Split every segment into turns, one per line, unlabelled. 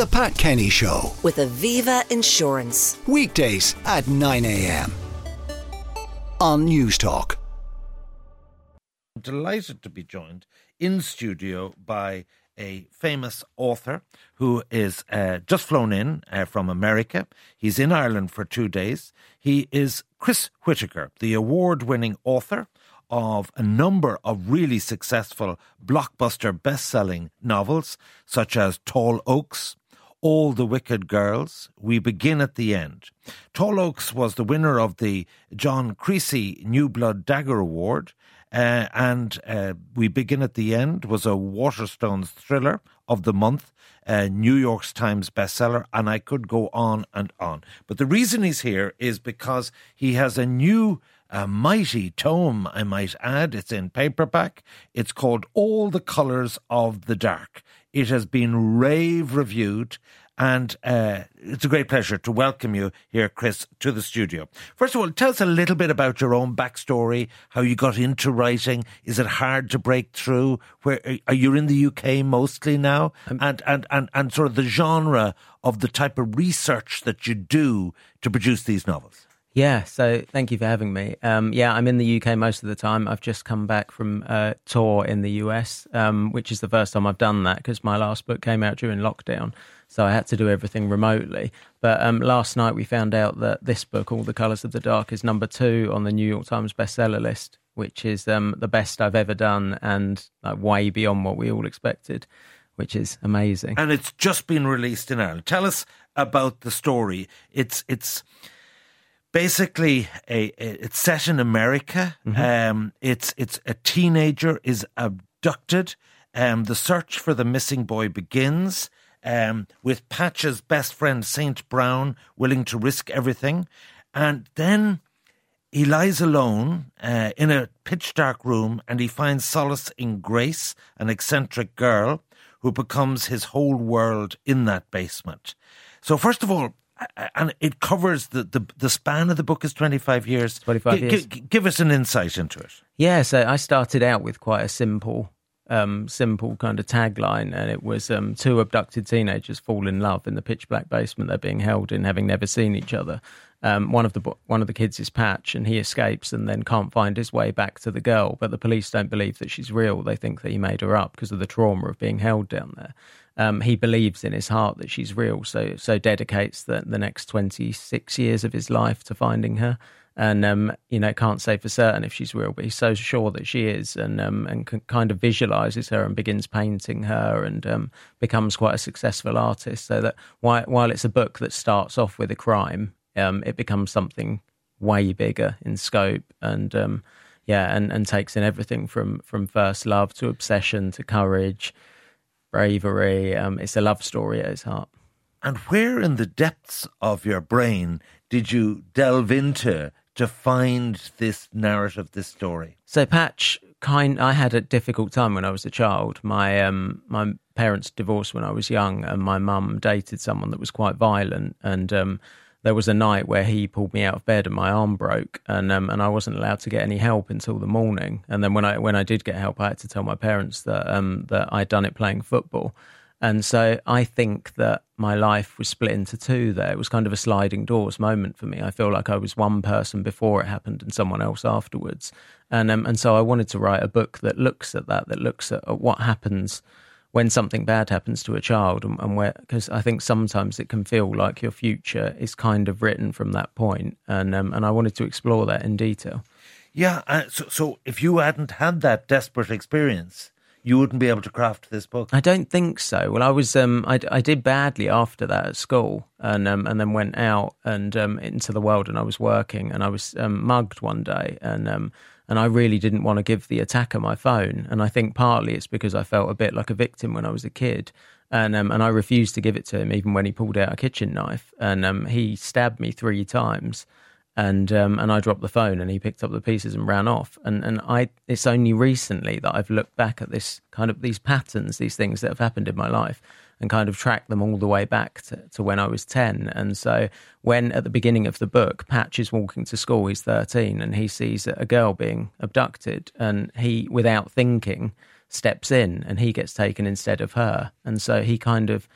The Pat Kenny Show
with Aviva Insurance.
Weekdays at 9 a.m. on News Talk.
I'm delighted to be joined in studio by a famous author who is just flown in from America. He's in Ireland for 2 days. He is Chris Whittaker, the award-winning author of a number of really successful blockbuster best-selling novels, such as Tall Oaks, All the Wicked Girls, We Begin at the End. Tall Oaks was the winner of the John Creasy New Blood Dagger Award, and We Begin at the End was a Waterstones thriller of the month, New York Times bestseller, and I could go on and on. But the reason he's here is because he has a new mighty tome, I might add. It's in paperback. It's called All the Colours of the Dark. It has been rave reviewed, and it's a great pleasure to welcome you here, Chris, to the studio. First of all, tell us a little bit about your own backstory, how you got into writing. Is it hard to break through? Where are you in the UK mostly now? And sort of the genre of the type of research that you do to produce these novels.
Yeah, so thank you for having me. I'm in the UK most of the time. I've just come back from a tour in the US, which is the first time I've done that because my last book came out during lockdown, so I had to do everything remotely. But last night we found out that this book, All the Colours of the Dark, is number 2 on the New York Times bestseller list, which is the best I've ever done and way beyond what we all expected, which is amazing.
And it's just been released in Ireland. Tell us about the story. It's basically it's set in America. Mm-hmm. It's a teenager is abducted. The search for the missing boy begins with Patch's best friend Saint Brown willing to risk everything, and then he lies alone in a pitch dark room, and he finds solace in Grace, an eccentric girl who becomes his whole world in that basement. So first of all, and it covers the span of the book is 25 years.
25 years.
Give us an insight into it.
Yeah, so I started out with quite a simple kind of tagline, and it was 2 abducted teenagers fall in love in the pitch black basement they're being held in, having never seen each other. One of the kids is Patch, and he escapes and then can't find his way back to the girl. But the police don't believe that she's real. They think that he made her up because of the trauma of being held down there. He believes in his heart that she's real, so dedicates the next 26 years of his life to finding her. And can't say for certain if she's real, but he's so sure that she is, and kind of visualises her and begins painting her, and becomes quite a successful artist. So that while it's a book that starts off with a crime, it becomes something way bigger in scope, and takes in everything from first love to obsession to courage, bravery. It's a love story at its heart.
And where in the depths of your brain did you delve into to find this narrative, this story?
So Patch, I had a difficult time when I was a child. My parents divorced when I was young, and my mum dated someone that was quite violent, and there was a night where he pulled me out of bed and my arm broke, and I wasn't allowed to get any help until the morning. And then when I did get help, I had to tell my parents that I'd done it playing football. And so I think that my life was split into 2 there. It was kind of a sliding doors moment for me. I feel like I was one person before it happened and someone else afterwards. And so I wanted to write a book that looks at that looks at what happens when something bad happens to a child, and where, because I think sometimes it can feel like your future is kind of written from that point, and I wanted to explore that in detail.
Yeah, so if you hadn't had that desperate experience, you wouldn't be able to craft this book.
I don't think so. Well, I was I did badly after that at school, and then went out and into the world, and I was working, and I was mugged one day, and I really didn't want to give the attacker my phone. And I think partly it's because I felt a bit like a victim when I was a kid. And I refused to give it to him even when he pulled out a kitchen knife. And he stabbed me 3 times. And I dropped the phone, and he picked up the pieces and ran off. And it's only recently that I've looked back at this kind of these patterns, these things that have happened in my life, and kind of tracked them all the way back to when I was 10. And so when at the beginning of the book, Patch is walking to school, he's 13, and he sees a girl being abducted, and he, without thinking, steps in, and he gets taken instead of her. And so he kind of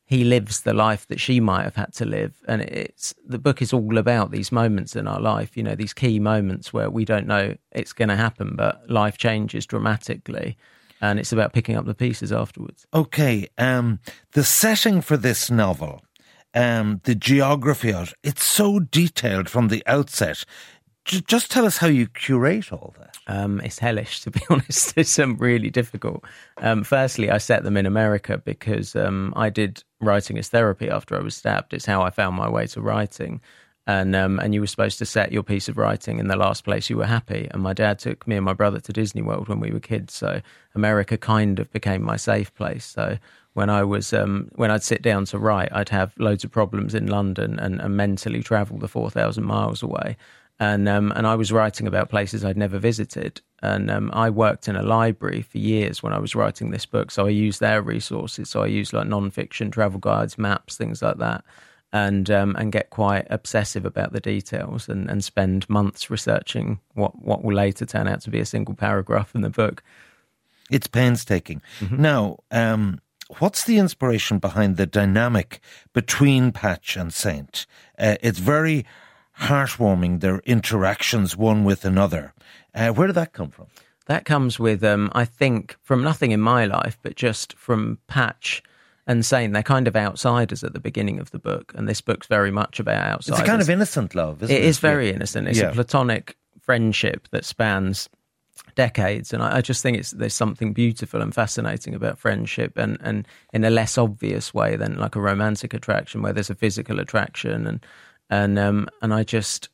he lives the life that she might have had to live. And the book is all about these moments in our life, you know, these key moments where we don't know it's going to happen, but life changes dramatically. And it's about picking up the pieces afterwards.
Okay, the setting for this novel, the geography of it, it's so detailed from the outset. Just tell us how you curate all that.
It's hellish, to be honest. It's really difficult. Firstly, I set them in America because I did writing as therapy after I was stabbed. It's how I found my way to writing. And you were supposed to set your piece of writing in the last place you were happy. And my dad took me and my brother to Disney World when we were kids. So America kind of became my safe place. So when I'd sit down to write, I'd have loads of problems in London and mentally travel the 4,000 miles away. And I was writing about places I'd never visited. And I worked in a library for years when I was writing this book. So I used their resources. So I used like non-fiction, travel guides, maps, things like that. And get quite obsessive about the details and spend months researching what will later turn out to be a single paragraph in the book.
It's painstaking. Mm-hmm. Now, what's the inspiration behind the dynamic between Patch and Saint? It's very heartwarming, their interactions one with another. Where did that come from?
That comes with, I think, from nothing in my life, but just from Patch and Saint. They're kind of outsiders at the beginning of the book, and this book's very much about outsiders.
It's a kind of innocent love, isn't it?
It is very innocent. It's a platonic friendship that spans decades, and I just think there's something beautiful and fascinating about friendship, and in a less obvious way than like a romantic attraction where there's a physical attraction, and I just,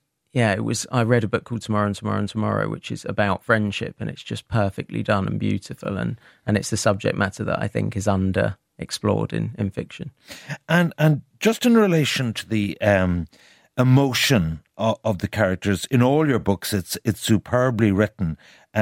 I read a book called Tomorrow and Tomorrow and Tomorrow, which is about friendship, and it's just perfectly done and beautiful, and it's the subject matter that I think is explored in fiction. And just in relation to the emotion of the characters in all your books, it's superbly written.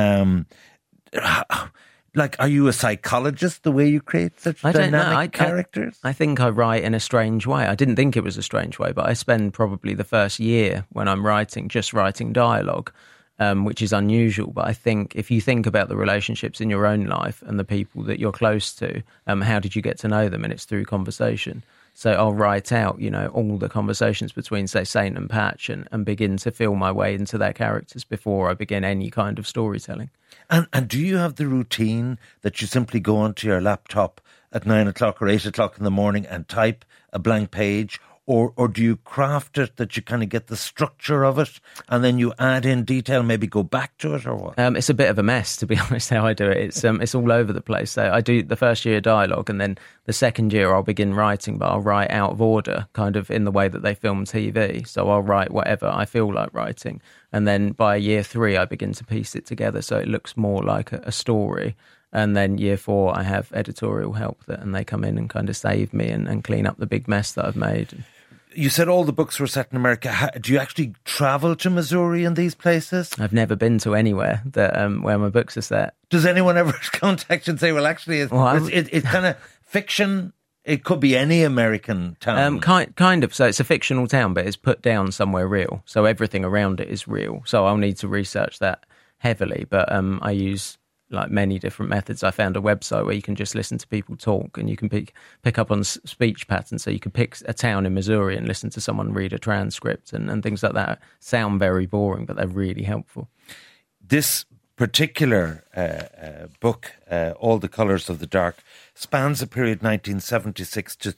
Like, are you a psychologist the way you create such dynamic characters? I think I write in a strange way. I didn't think it was a strange way, but I spend probably the first year when I'm writing just writing dialogue, which is unusual. But I think if you think about the relationships in your own life and the people that you're close to, how did you get to know them? And it's through conversation. So I'll write out, all the conversations between, say, Saint and Patch and begin to feel my way into their characters before I begin any kind of storytelling.
And do you have the routine that you simply go onto your laptop at 9 o'clock or 8 o'clock in the morning and type a blank page? Or do you craft it that you kind of get the structure of it and then you add in detail, maybe go back to it, or what?
It's a bit of a mess, to be honest, how I do it. It's all over the place. So I do the first year dialogue, and then the second year I'll begin writing, but I'll write out of order, kind of in the way that they film TV. So I'll write whatever I feel like writing. And then by year 3, I begin to piece it together so it looks more like a story. And then year 4, I have editorial help, and they come in and kind of save me and clean up the big mess that I've made.
You said all the books were set in America. Do you actually travel to Missouri and these places?
I've never been to anywhere that where my books are set.
Does anyone ever contact you and say, well, actually, it's kind of fiction? It could be any American town.
Kind of. So it's a fictional town, but it's put down somewhere real. So everything around it is real. So I'll need to research that heavily. But I use like many different methods. I found a website where you can just listen to people talk, and you can pick up on speech patterns. So you can pick a town in Missouri and listen to someone read a transcript and things like that. Sound very boring, but they're really helpful.
This particular book, All the Colours of the Dark, spans a period 1976 to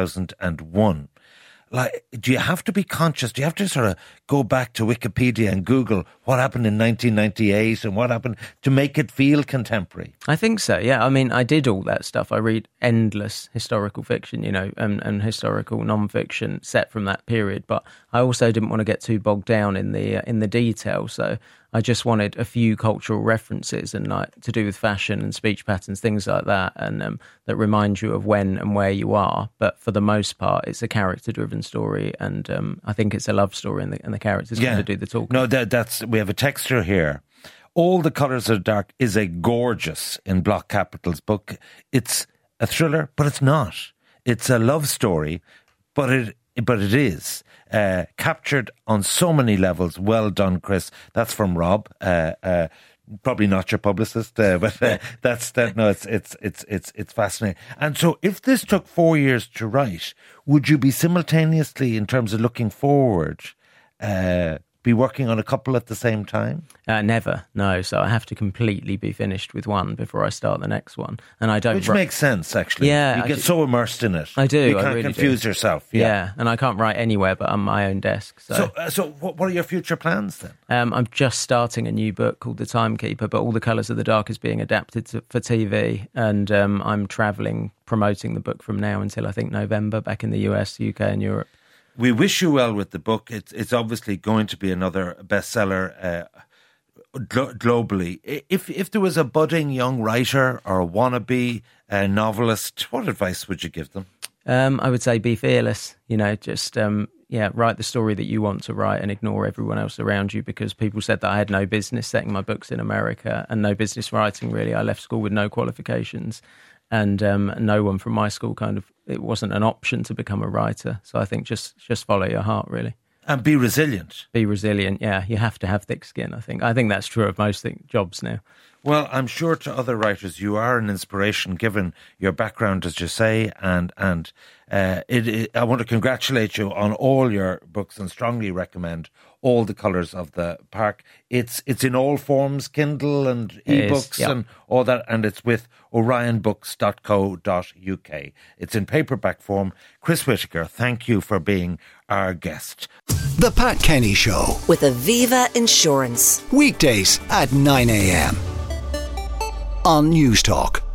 2001. Like, do you have to be conscious? Do you have to sort of go back to Wikipedia and Google what happened in 1998 and what happened to make it feel contemporary?
I think so, yeah. I mean, I did all that stuff. I read endless historical fiction, and historical non-fiction set from that period. But I also didn't want to get too bogged down in the detail. So I just wanted a few cultural references and like to do with fashion and speech patterns, things like that, and that remind you of when and where you are. But for the most part, it's a character-driven story, and I think it's a love story, and the characters kind of do the talking.
No, that's we have a texture here. All the Colours of the Dark is a gorgeous, in block capitals, book. It's a thriller, but it's not. It's a love story, but it is captured on so many levels. Well done, Chris. That's from Rob. Probably not your publicist, but that's that. No, it's fascinating. And so, if this took 4 years to write, would you be simultaneously, in terms of looking forward, be working on a couple at the same time?
Never, no. So I have to completely be finished with one before I start the next one, and I don't.
Which makes sense, actually.
Yeah,
you get so immersed in it.
I do.
You can't
I really
confuse
do.
yourself.
Yeah, and I can't write anywhere but on my own desk.
So what are your future plans then?
I'm just starting a new book called The Timekeeper, but All the Colours of the Dark is being adapted for TV, and I'm travelling promoting the book from now until I think November, back in the US, UK and Europe.
We wish you well with the book. It's obviously going to be another bestseller globally. If there was a budding young writer or a wannabe novelist, what advice would you give them?
I would say be fearless. Just write the story that you want to write and ignore everyone else around you, because people said that I had no business setting my books in America and no business writing, really. I left school with no qualifications, and no one from my school it wasn't an option to become a writer. So I think just follow your heart, really.
And be resilient.
Be resilient, yeah. You have to have thick skin, I think. I think that's true of most jobs now.
Well, I'm sure to other writers you are an inspiration, given your background, as you say, and I want to congratulate you on all your books and strongly recommend All the Colours of the Park. It's in all forms, Kindle and ebooks and all that, and it's with orionbooks.co.uk. It's in paperback form. Chris Whittaker, thank you for being our guest.
The Pat Kenny Show.
With Aviva Insurance.
Weekdays at 9 a.m. on News Talk.